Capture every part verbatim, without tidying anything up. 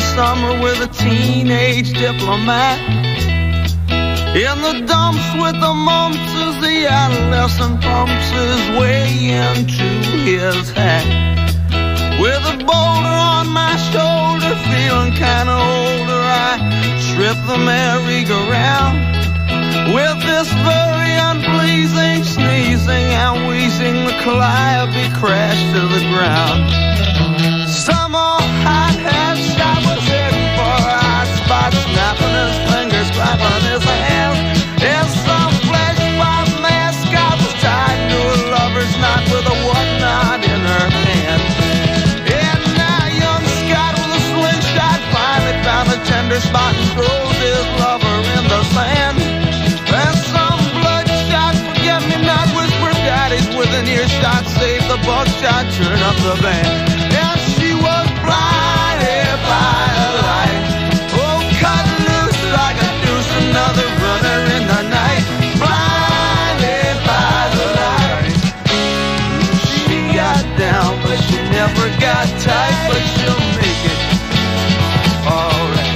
summer with a teenage diplomat. In the dumps with the mumps as the adolescent pumps his way into his hat. With a boulder on my shoulder, feeling kinda older, I trip the merry-go-round. With this very unpleasing sneezing and wheezing, the calliope crashed to the ground. Some old hot-hat shot was heading for a hot spot, snapping his fingers, clapping his hands. In some flesh-pot mascot was tied to a lover's knot with a whatnot in her hand. And now young Scott with a slingshot finally found a tender spot and throws his lover in the sand. And some bloodshot forget-me-not whispered daddies within earshot, save the buckshot, turn up the band. And she was blinded by the light, oh, cut loose like a deuce, another runner in the night. Blinded by the light. She got down, but she never got tight, but she'll make it alright.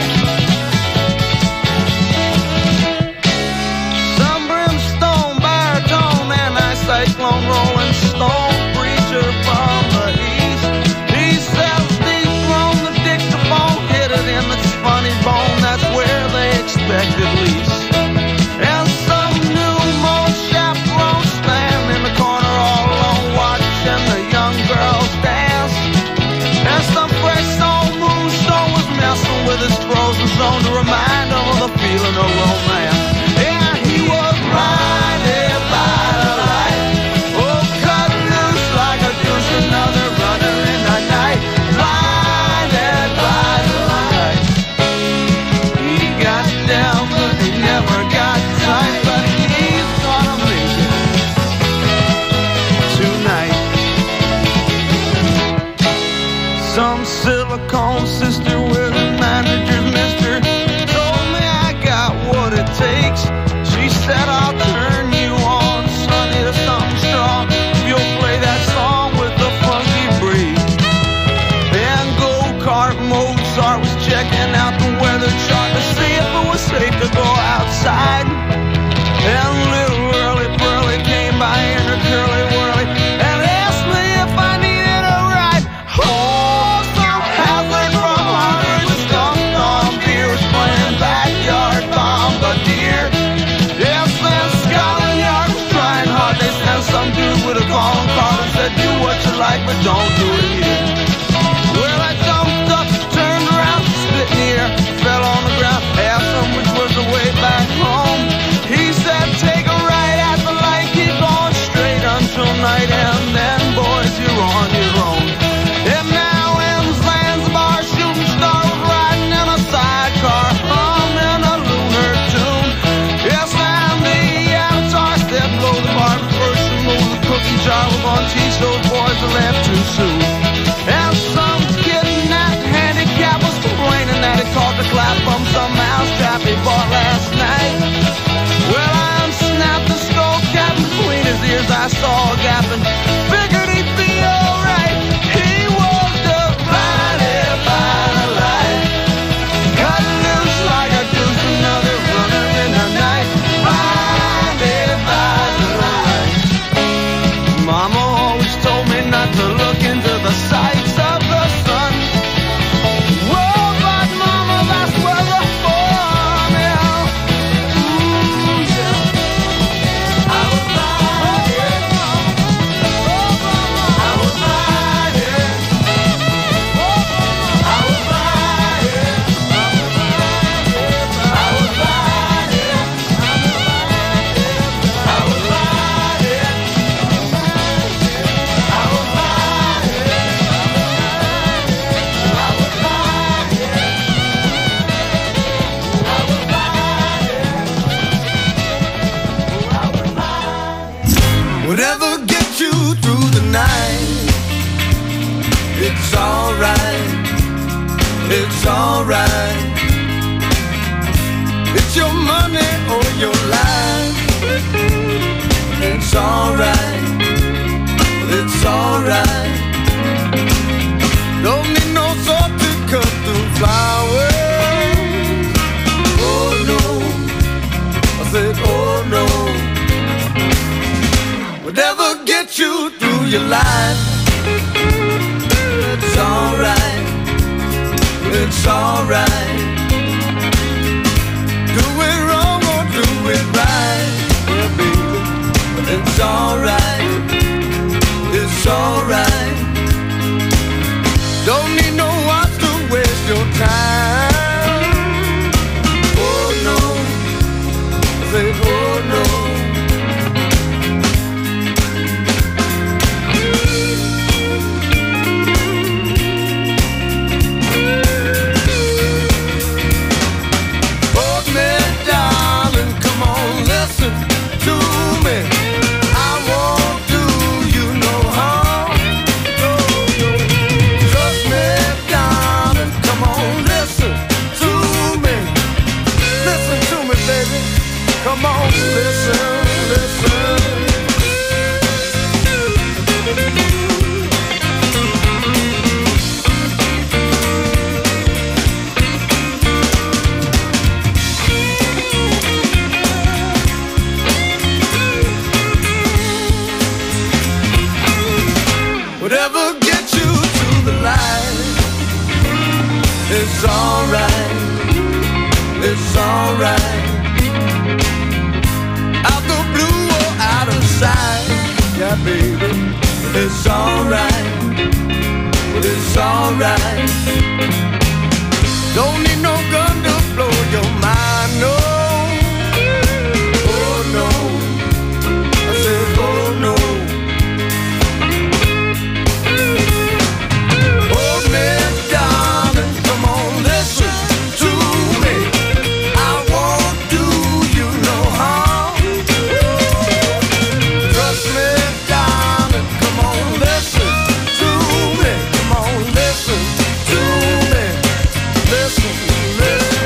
Some brimstone, baritone, and a cyclone rolling stone preacher from the east. He sells deep from the dictaphone, hit it in the funny bone, that's where they expect at least. And some new moon chaperone stand in the corner all alone, watching the young girls dance. And some fresh soul moonstone was messing with his frozen zone to remind him of the feeling of romance. And he was blinded by the light, oh, cut loose like a deuce, another runner in the night. Blinded by the light. He got down, but he never got tight, but he's gonna make it tonight. Some silicone sister with a manager's mister told me I got what it takes. She said I'll turn you on, sonny, to something strong if you'll play that song with the funky breed. And go-kart Mozart was checking out the weather chart to see if it was safe to go outside. And little Early Pearly came by in her curly whirly and asked me if I needed a ride. Oh, some halfway from Harvard was dumped on beer, was playing backyard bombardier. Yes, and Scotland Yard was trying hard. They sent some dude with a calling card and said, do what you like, but don't do it here. Well, I jumped up, turned around, spit in the air, fell on the ground, asked him which was the way back home. He said, take a right at the light, keep going straight until night, and then, boys, you're on your own. And now in Zanzibar, shooting star was riding in a sidecar, humming a lunar tune. Yes, and the avatar said, blow the bar first and move the cookie jar. We're gonna teach those boys to laugh too soon. And some kidnapped handicap was complaining that he caught the clap from some mousetrap he bought last night. Well, I unsnapped the skull cap and between his ears I saw a gap and figured he'd be alright. He was just blinded by the light, cut loose like a deuce, another runner in the night. Blinded by the light. Mama always told me not to look into the sights of the sun. Whoa, but mama, that's where the fun is. Ooh, yeah. I was blinded. Oh, mama, I was blinded. I was blinded. I was blinded. I was blinded. I was Whatever gets you through the night, it's alright, it's alright. It's your money or your life, it's alright, it's alright. Don't need no sword to cut through your life. It's alright, it's alright. Do it wrong or do it right, yeah, baby. It's alright, it's alright. Don't need no watch to waste your time. Oh no, say oh no. Come on, listen, listen. Whatever gets you to the light, it's alright, it's alright. Out the blue or out of sight, yeah, baby, it's alright, it's alright. Don't need no gun to blow your mind, no. Oh no, I said oh no. Hold me, darling, come on, listen to me. I won't do you no harm. Trust me, darling, come on, listen to me. Come on, listen to me. Listen, listen.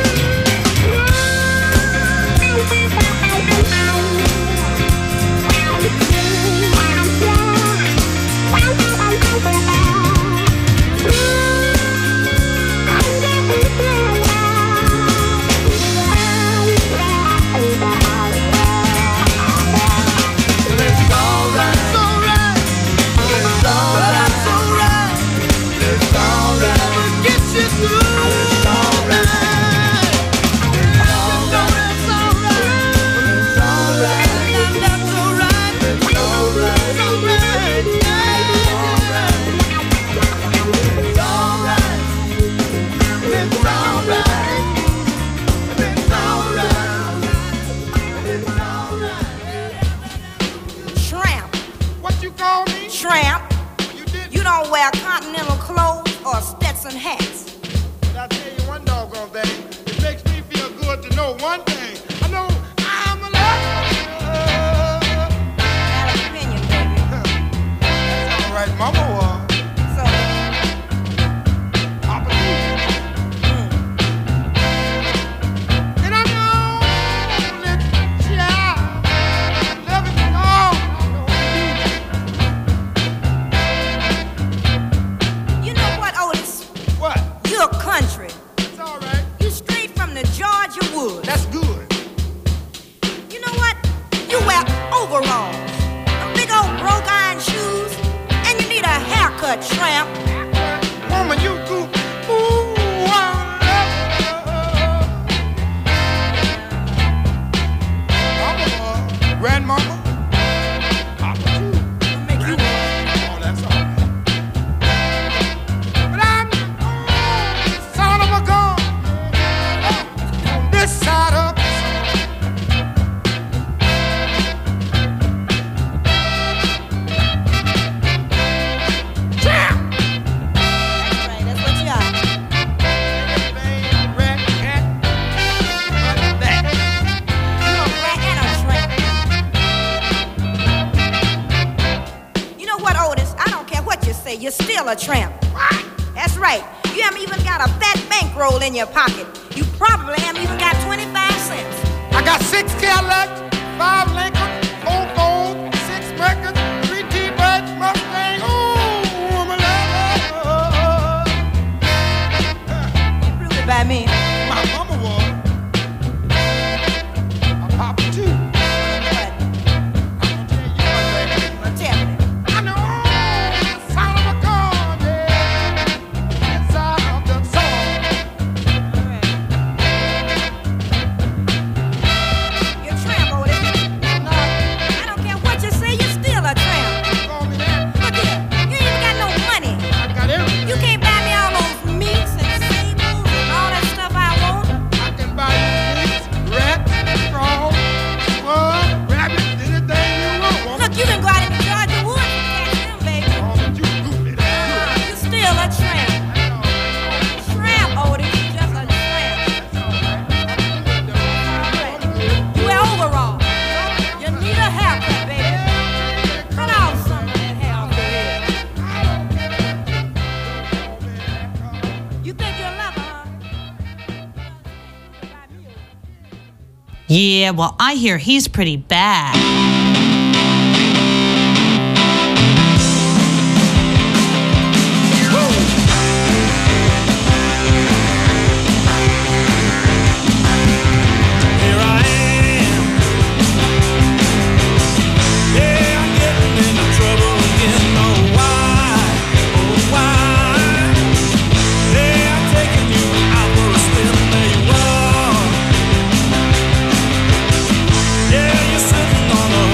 You're still a tramp. What? That's right. You haven't even got a fat bankroll in your pocket. You probably haven't even got twenty-five cents. I got six Cadillacs, five Lincoln, four Ford, six Mercury, three T-Birds, Mustang. Ooh, I'm a lover. You prove it by me. My mama was. My papa too. What? I'm gonna tell you one thing. Well, tell me. I know. Yeah, well, I hear he's pretty bad. Yeah, you're sitting on a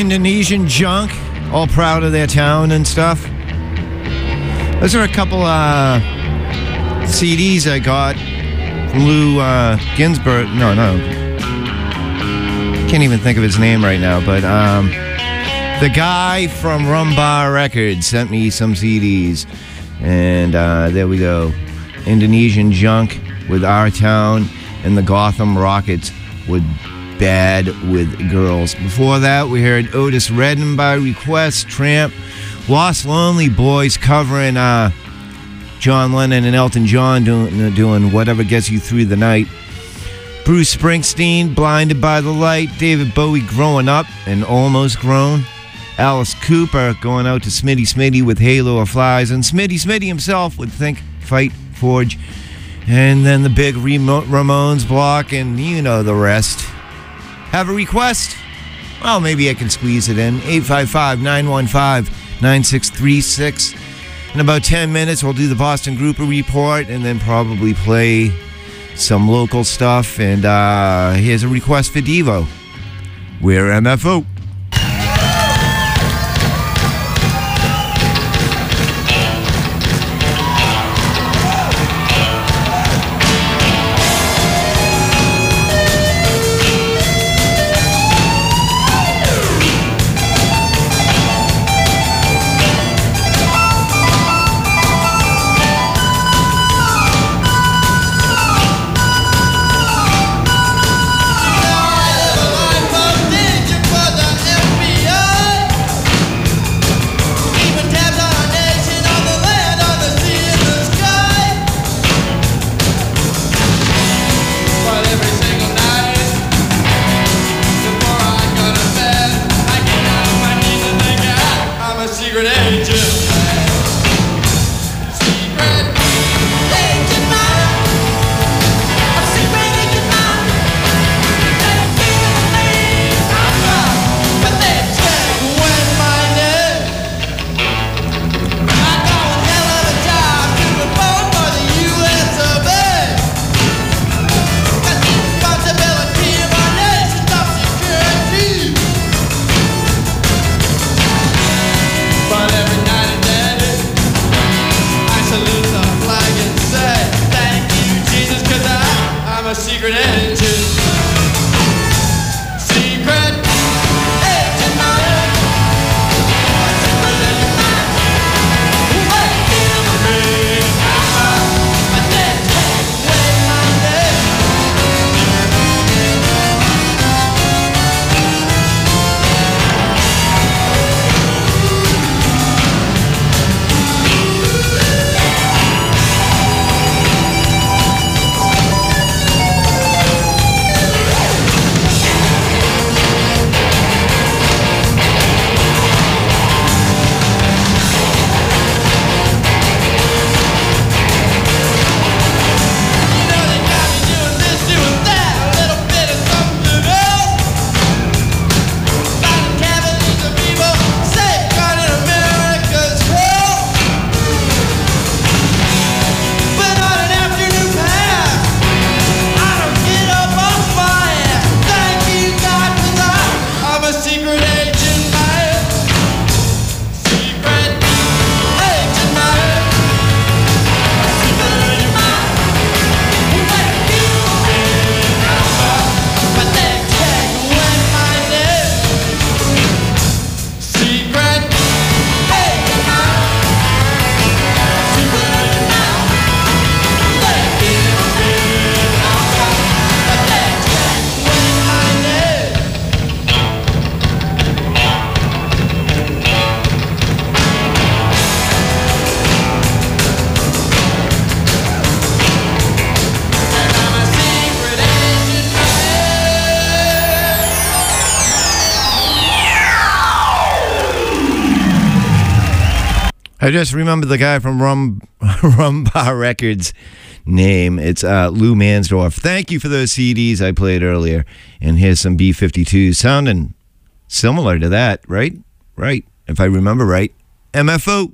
Indonesian Junk, all proud of their town and stuff. Those are a couple uh, C Ds I got from Lou uh, Ginsburg. No, no. Can't even think of his name right now, but um, the guy from Rumbar Records sent me some C Ds. And uh, there we go. Indonesian Junk with Our Town, and the Gotham Rockets with Bad with Girls. Before that, we heard Otis Redding by request, Tramp, Lost Lonely Boys covering uh, John Lennon and Elton John doing, doing Whatever Gets You Through the Night. Bruce Springsteen, Blinded by the Light. David Bowie, Growing Up and Almost Grown. Alice Cooper going out to Smitty Smitty with Halo of Flies. And Smitty Smitty himself with Think, Fight, Forge. And then the big Ramones block, and you know the rest. Have a request? Well, maybe I can squeeze it in. eight five five, nine one five, nine six three six. In about ten minutes, we'll do the Boston Grouper Report and then probably play some local stuff. And uh, here's a request for Devo. We're M F O. I just remember the guy from Rum Rumbar Records name. It's uh, Lou Mansdorf. Thank you for those C Ds I played earlier. And here's some B fifty-twos sounding similar to that, right? Right. If I remember right. M F O.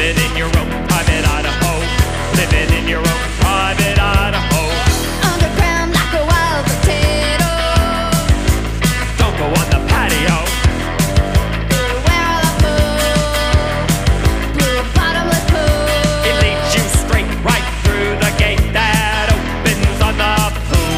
living in your own private Idaho, living in your own private Idaho. Underground like a wild potato. Don't go on the patio. Where all the pool, blue bottomless pool. It leads you straight right through the gate that opens on the pool.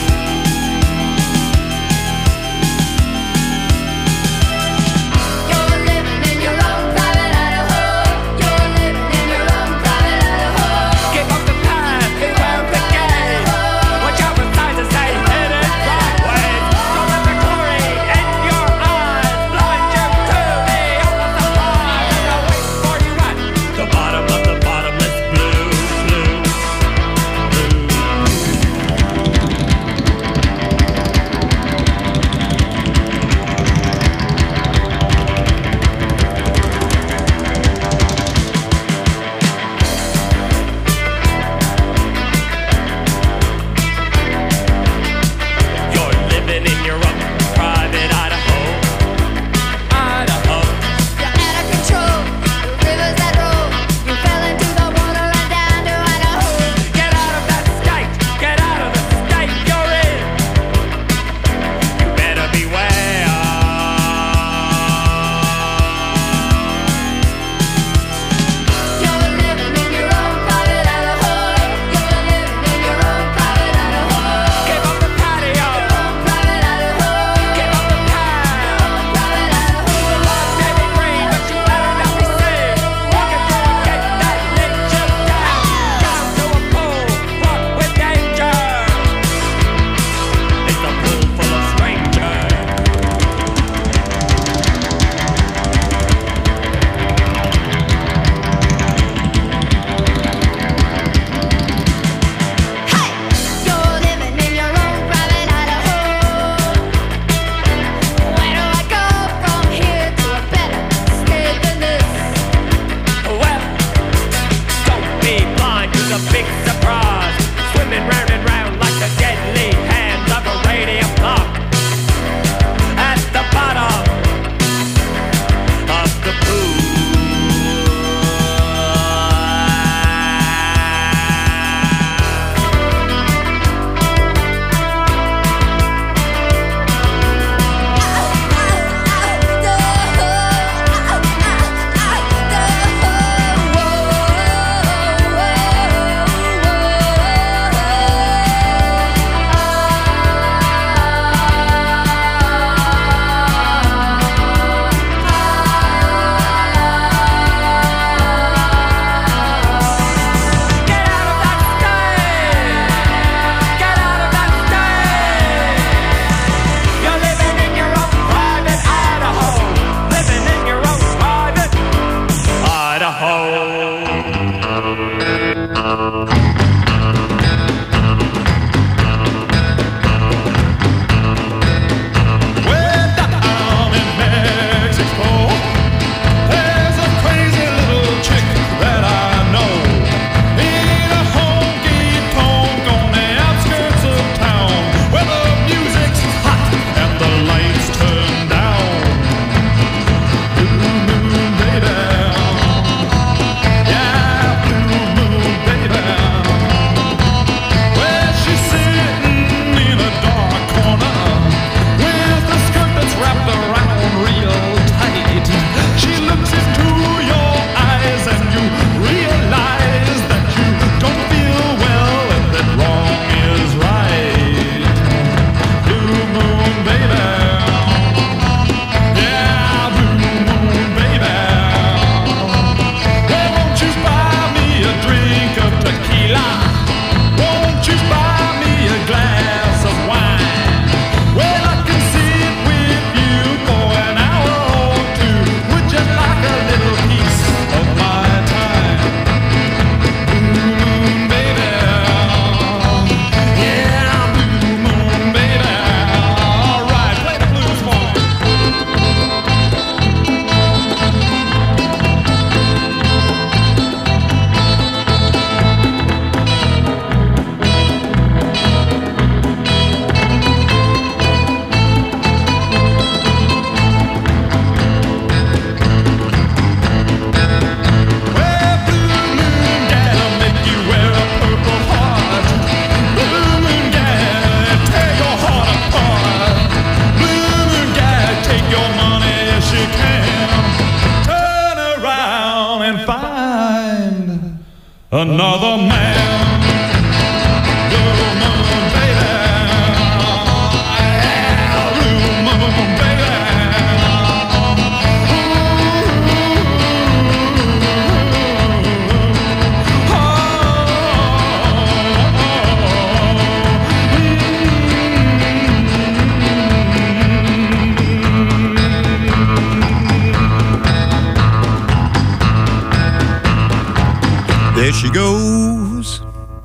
You're living in your own private Idaho. You're living in your own private Idaho. Give up the path, beware of the gate. Watch out for signs that say hidden driveways. Don't let the glory in your eyes blind you to the other side. And they'll wait for you at the bottom of the bottomless blue, blue, blue. You're living in your own private Idaho, Idaho. You're out of control. The rivers that roll. You fell into the water and down to Idaho. Get out of that state, get out of the state you're in. You better beware. You're living in your own private Idaho. You're living in your own private Idaho. Give up the patio, Private Idaho. give up the path. Private Idaho. The love may be green, but you better not be seen. Walking through a gate that leads you down, down to a pool fraught with danger. It's a pool full of strangers. Hey! You're living in your own private Idaho. Where do I go from here to a better state than this? Well, don't be blind to the big surprise. Swimming round and round like the deadly hands of a radium clock. At the bottom of the pool. Get out of that state! Get out of that state! You're living in your own private Idaho, living in your own private Idaho. Way down in Mexico, there's a crazy little chick that I know. In a honky-tonk on the outskirts of town, where the music's hot and the lights turn down. Ooh, baby. another man. Blue moon, baby. Yeah, blue moon, baby. There she goes.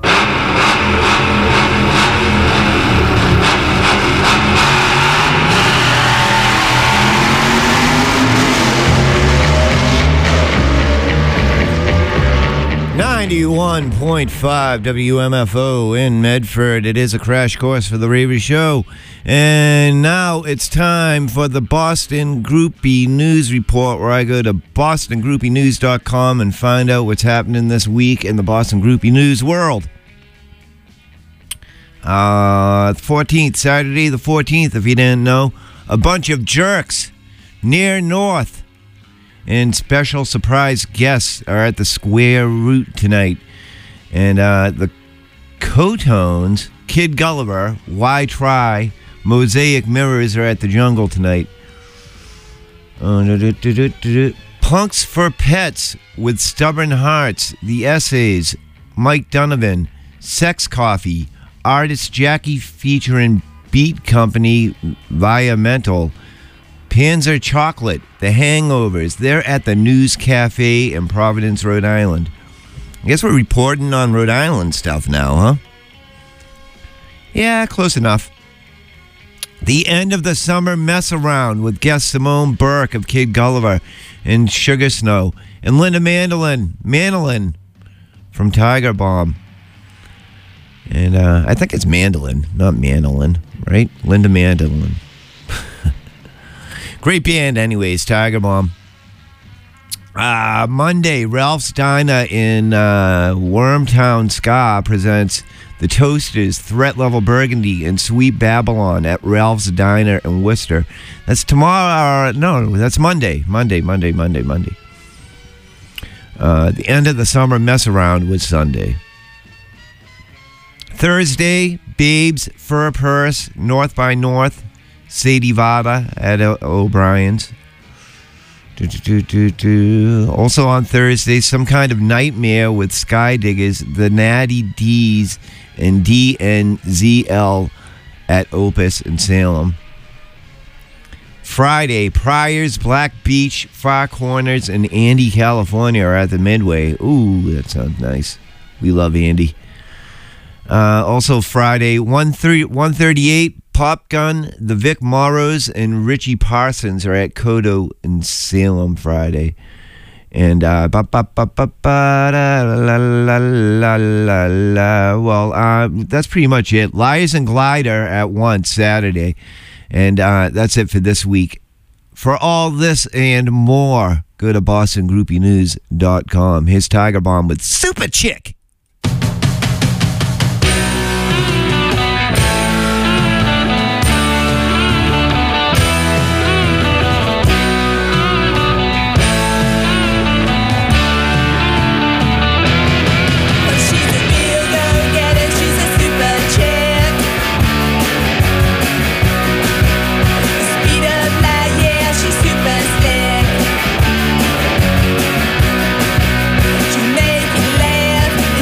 ninety-one point five W M F O in Medford. It is a crash course for the Ravy Show. And now it's time for the Boston Groupie News Report, where I go to boston groupie news dot com and find out what's happening this week in the Boston Groupie News world. Uh, fourteenth, Saturday the fourteenth, if you didn't know, a bunch of jerks near North and special surprise guests are at the Square Root tonight. And uh, the Cotones, Kid Gulliver, Why Try, Mosaic Mirrors are at the Jungle tonight. Uh, do, do, do, do, do. Punks for Pets with Stubborn Hearts, The Essays, Mike Donovan, Sex Coffee, Artist Jackie featuring Beat Company via Mental, Panzer Chocolate, The Hangovers. They're at the News Cafe in Providence, Rhode Island. I guess we're reporting on Rhode Island stuff now, huh? Yeah, close enough. The End of the Summer Mess Around with guest Simone Burke of Kid Gulliver and Sugar Snow, and Linda Mandolin, Mandolin from Tiger Bomb. And uh, I think it's Mandolin, not Mandolin, right? Linda Mandolin. Great band, anyways, Tiger Bomb. Uh, Monday, Ralph's Diner in uh, Wormtown, Ska presents The Toasters, Threat Level Burgundy, and Sweet Babylon at Ralph's Diner in Worcester. That's tomorrow. Uh, no, that's Monday. Monday, Monday, Monday, Monday. Uh, the End of the Summer Mess Around was Sunday. Thursday, Babes, Fur Purse, North by North, Sadie Vada at o- O'Brien's. Do, do, do, do, do. Also on Thursday, Some Kind of Nightmare with Sky Diggers, the Natty D's, and D N Z L at Opus in Salem. Friday, Pryor's, Black Beach, Far Corners, and Andy, California are at the Midway. Ooh, that sounds nice. We love Andy. Uh, also Friday, one thirty-eight, Pop Gun, the Vic Morrows, and Richie Parsons are at Kodo in Salem Friday. And, uh, ba ba ba ba ba da, la la la la la. Well, uh, that's pretty much it. Liars and Glider at once Saturday. And uh, that's it for this week. For all this and more, go to boston groupie news dot com. Here's Tiger Bomb with Super Chick. She make you laugh.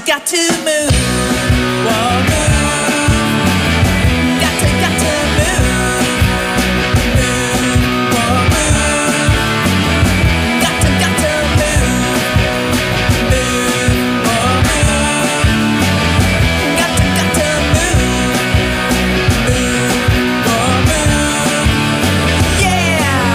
got to move. Whoa, move. Got to, got to move. Move. Whoa, move. Got to, got to move. Move. Whoa, move. Got to, got to move. Move. Whoa, move. Yeah.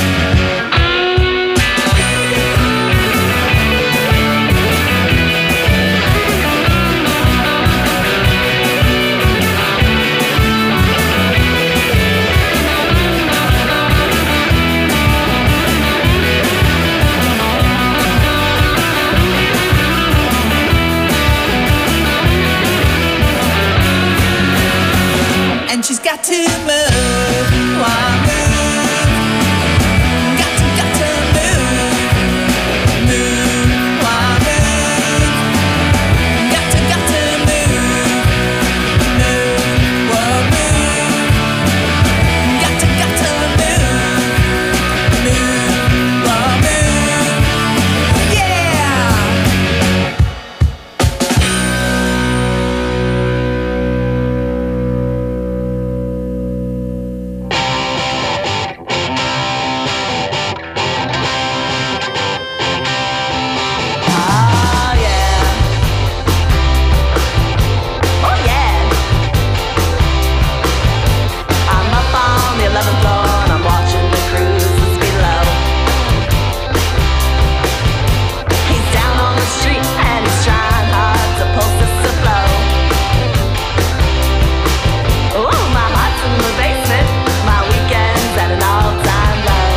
And she's got to move. Why move? Got to, got to move. Move. Why move? Got to, got to move. Move. Whoa, move. Got to, got to move. Move. Whoa, move. Yeah. Oh yeah. Oh yeah. I'm up on the eleventh floor and I'm watching the cruises below. He's down on the street and he's trying hard to pull this afloat. Oh, my heart's in the basement. My weekend's at an all-time low.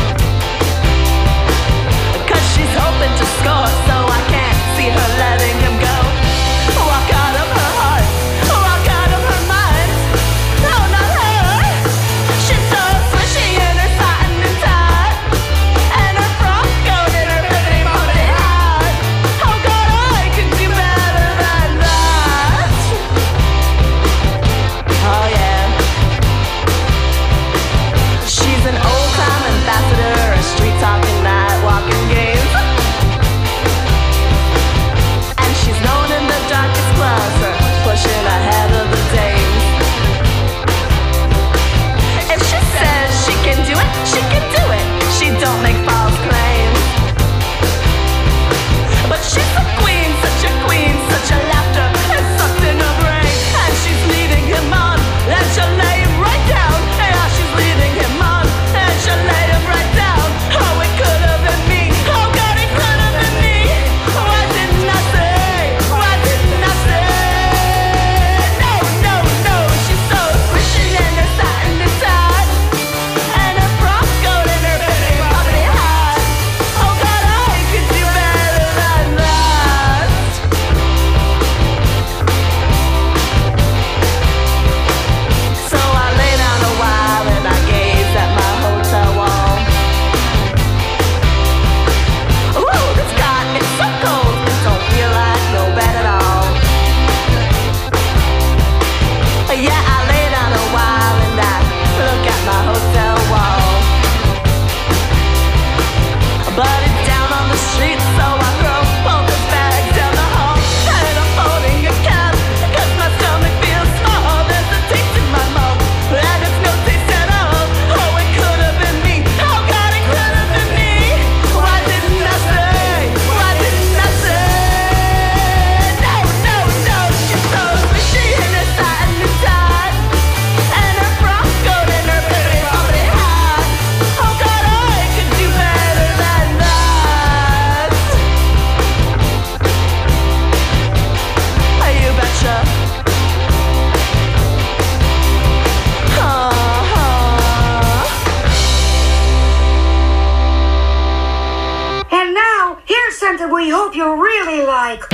'Cause she's hoping to score, so I can't see her letting him go. Walk out of her heart, walk out of her mind. No, not her. She's so swishy in her satin and tie, and her frock coat and her pretty bumpy hat. Oh God, I can do better than that. Oh yeah. She's an old-time ambassador, a street-talking, night-walking games. And she's known in the darkest clubs for pushing ahead of the dames. If she says she can do it, she can do it. She don't make false claims. But she's a queen, such a queen, such a laughter is sucked in her brain. And she's leading him on, and she'll lay him right down. Yeah, she's leading him on, and she'll lay him right down. Oh, it could have been me. Oh God, it could have been me. Why didn't I say? Why didn't I say? No, no, no. She's so squishy in her satin and tie, and her frock coat and her pretty bubbly hat. Oh God, I could do better than that. So I lay down a while and I gaze at my hotel wall. Ooh, the sky, it's so cold, it don't feel like no bed at all. Yeah, I lay down a while and I look at my hotel wall. But it's down on the street, so I throw all the bags down the hall. And I'm holding a cab, 'cause my stomach feels small. There's a taste in my mouth, and it's no taste at all. Oh, it could have been me. Oh God, it could have been me. Why didn't I say? Why didn't I say? No, no, no. She's so squishy in her satin and tie, and her frock coat and her pretty bubbly hat. Oh God, I could do better than that. You betcha. Uh-huh. And now, here's something we hope you'll really like.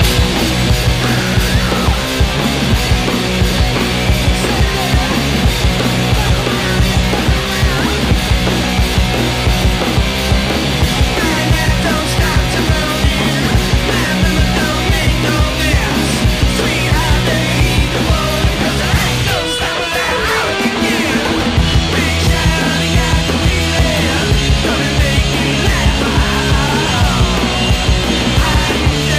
Coming, make me laugh.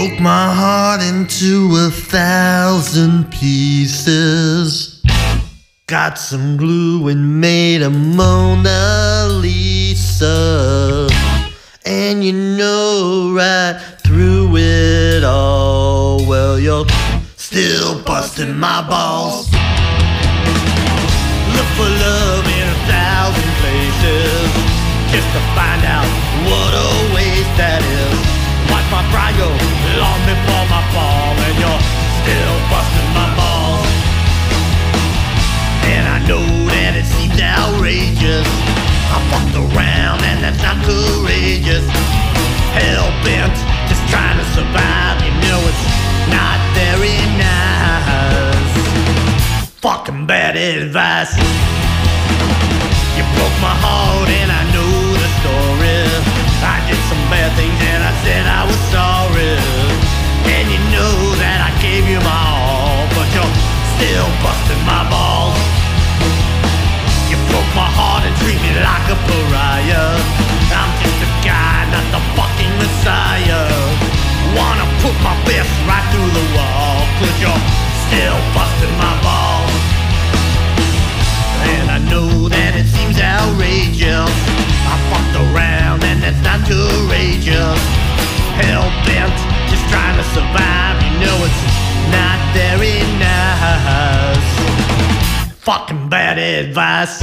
broke my heart into a thousand pieces. Got some glue and made a Mona Lisa. And you know right through it all, well, you're still busting my balls. Look for love in a thousand places, just to find out what a waste that is. Watch my pride go long before my fall, and you're still busting my balls. And I know that it seems outrageous, I fucked around and that's not courageous. Hell-bent, just trying to survive, you know it's not very nice. Fucking bad advice. You broke my heart and I know the story. I did some bad things and I said I was sorry. And you know that I gave you my all, but you're still busting my balls. You broke my heart and treat me like a pariah. I'm just a guy, not the fucking messiah. Wanna put my fist right through the wall, cause you're still busting my balls. And I know that it seems outrageous, I fucked around and that's not courageous. Hell-bent, just trying to survive, you know it's not very nice. Fucking bad advice.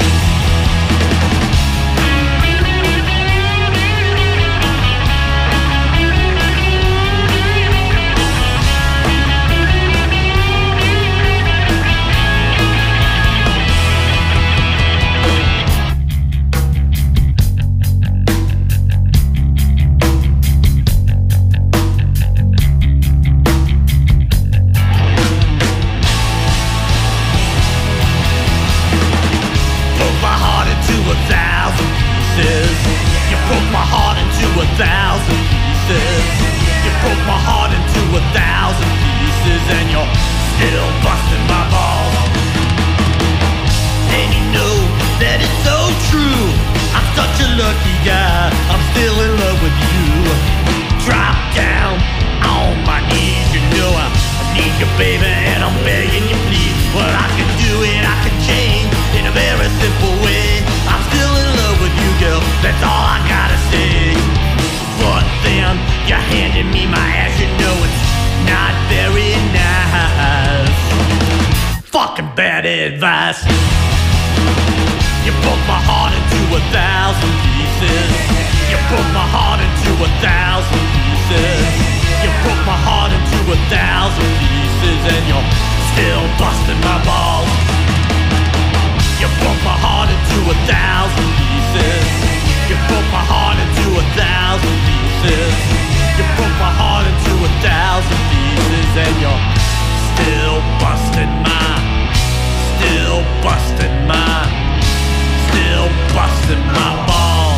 You broke my heart into a thousand pieces. You broke my heart into a thousand pieces, and you're still busting my balls. And you know that it's so true, I'm such a lucky guy, I'm still in love with you. Drop down on my knees, you know I, I need you, baby, and I'm begging you, please. Well, I can do it, I can change in a very simple way. I'm still in love with you, girl, that's all I gotta say. But then, you handed me my ass, you know it's not very nice. Fucking bad advice. You broke my heart into a thousand pieces. You broke my heart into a thousand pieces. You broke my heart into a thousand pieces, and you're still busting my balls. You broke my heart into a thousand pieces. You broke my heart into a thousand pieces. You broke my heart into a thousand pieces, and you're still busting my, still busting my, still busting my balls.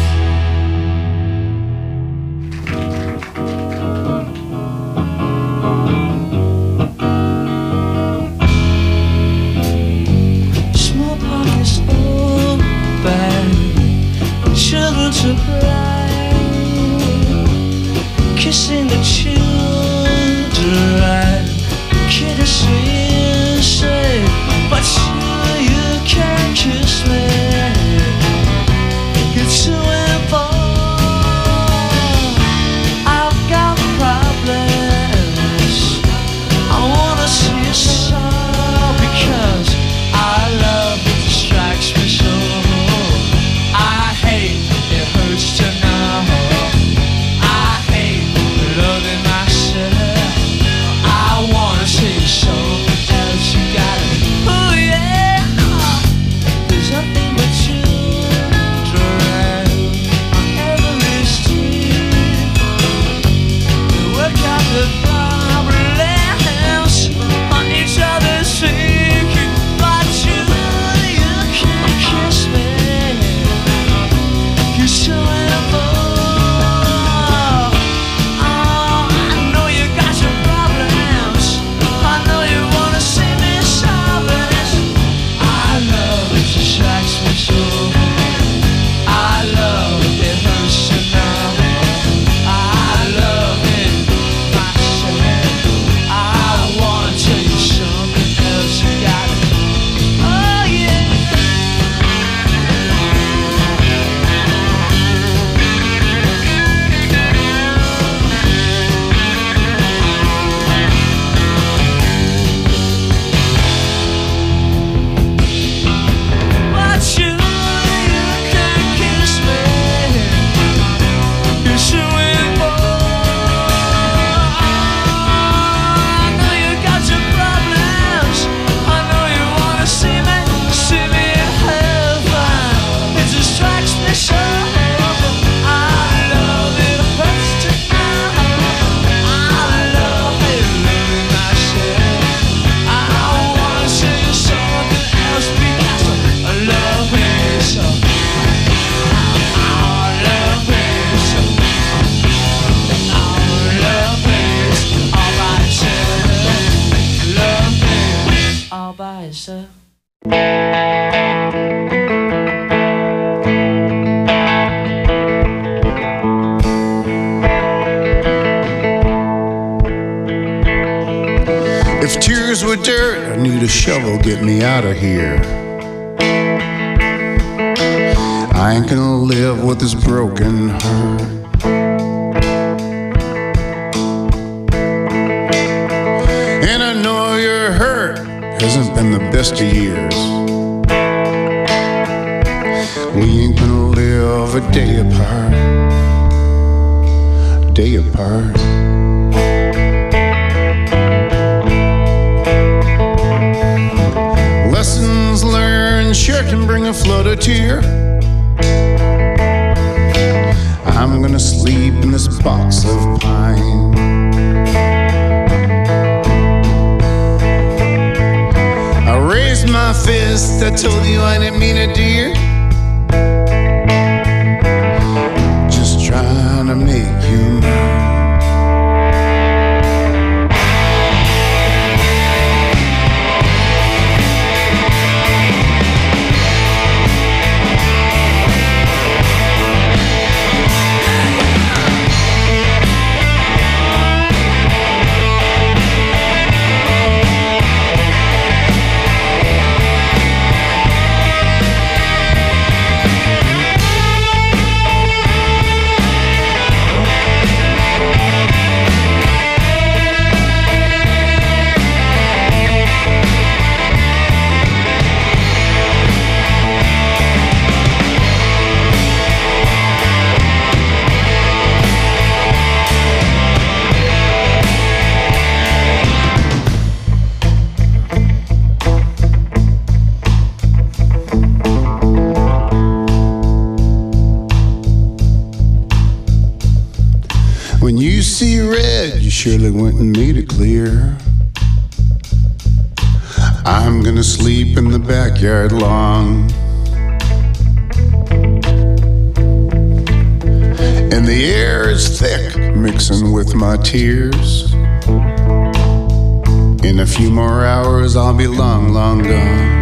Small pockets open, children to play, kissing the If tears were dirt, I need a shovel, get me out of here. I ain't gonna live with this broken heart. And I know your hurt hasn't been the best of years. We ain't gonna live a day apart, day apart. Lessons learned sure can bring a flood of tear. I'm gonna sleep in this box of pine. I raised my fist, I told you I didn't mean it, dear. Just trying to make you mine. When you see red, you surely wouldn't need it clear. I'm gonna sleep in the backyard long. And the air is thick, mixing with my tears. In a few more hours, I'll be long, long gone.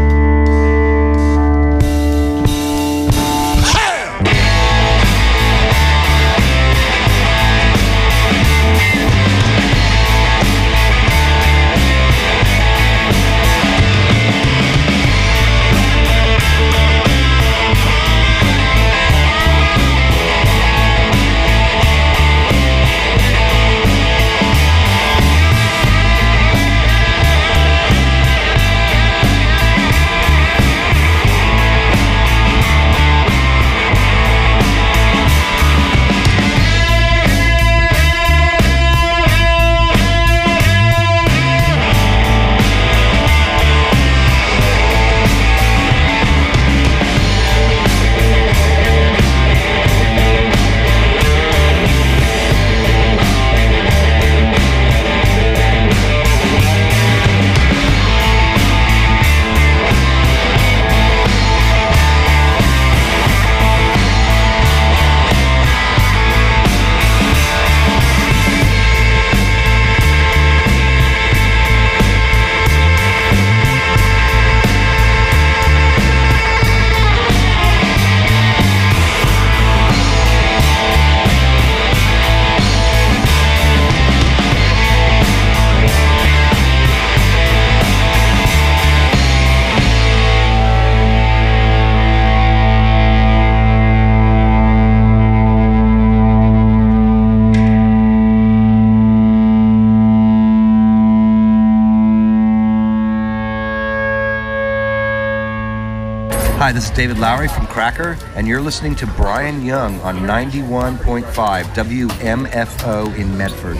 Hi, this is David Lowry from Cracker, and you're listening to Brian Young on ninety-one point five W M F O in Medford.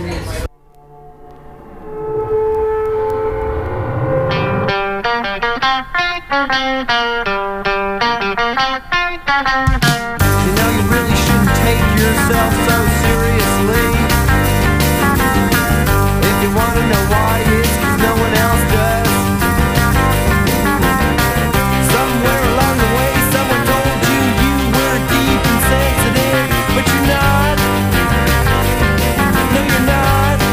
You know you really shouldn't take yourself so seriously. If you want to know why, it's 'cause no one else does. Somewhere along the way, someone told you you were deep and sensitive, but you're not. No, you're not.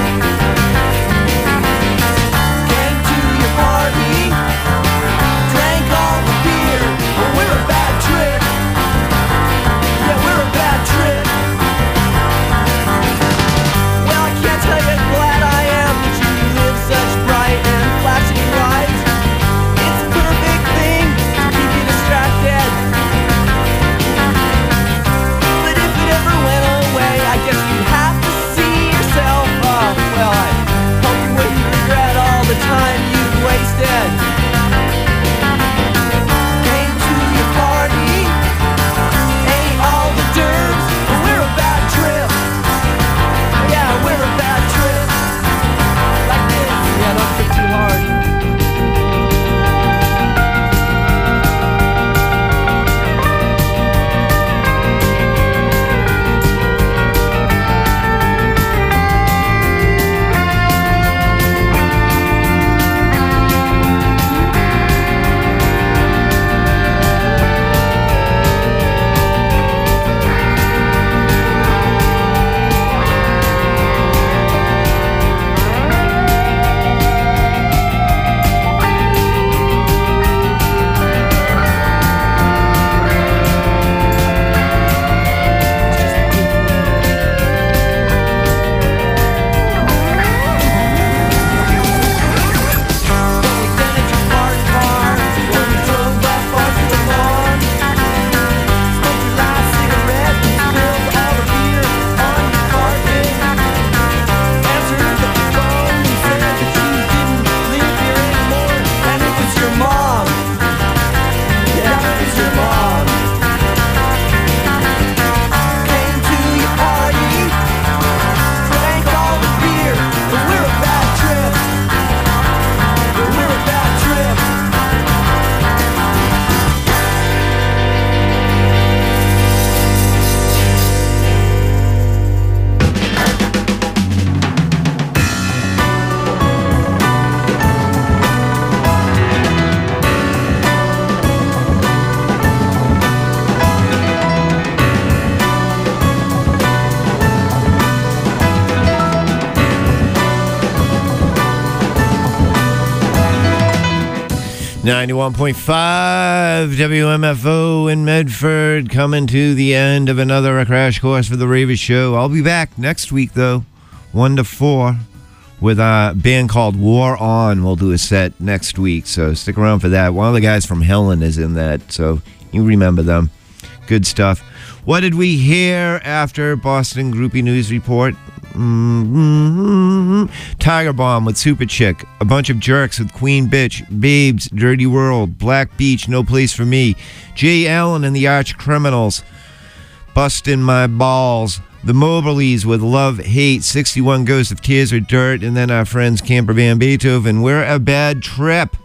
ninety-one point five W M F O in Medford, coming to the end of another Crash Course for the Ravers show. I'll be back next week, though, one to four, with a band called War On. We'll do a set next week, so stick around for that. One of the guys from Helen is in that, so you remember them. Good stuff. What did we hear after Boston Groupie News Report? Mm-hmm. Tiger Bomb with Super Chick, A Bunch of Jerks with Queen Bitch, Babes, Dirty World, Black Beach, No Place for Me, Jay Allen and the Arch Criminals, Bustin' My Balls, The Moberleys with Love, Hate, sixty-one Ghosts of Tears or Dirt, and then our friends Camper Van Beethoven, We're a Bad Trip.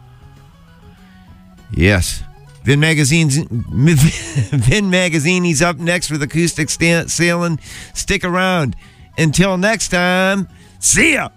Yes. Vin Magazine's Vin Magazine, he's up next with Acoustic Sta- Sailing. Stick around. Until next time, see ya!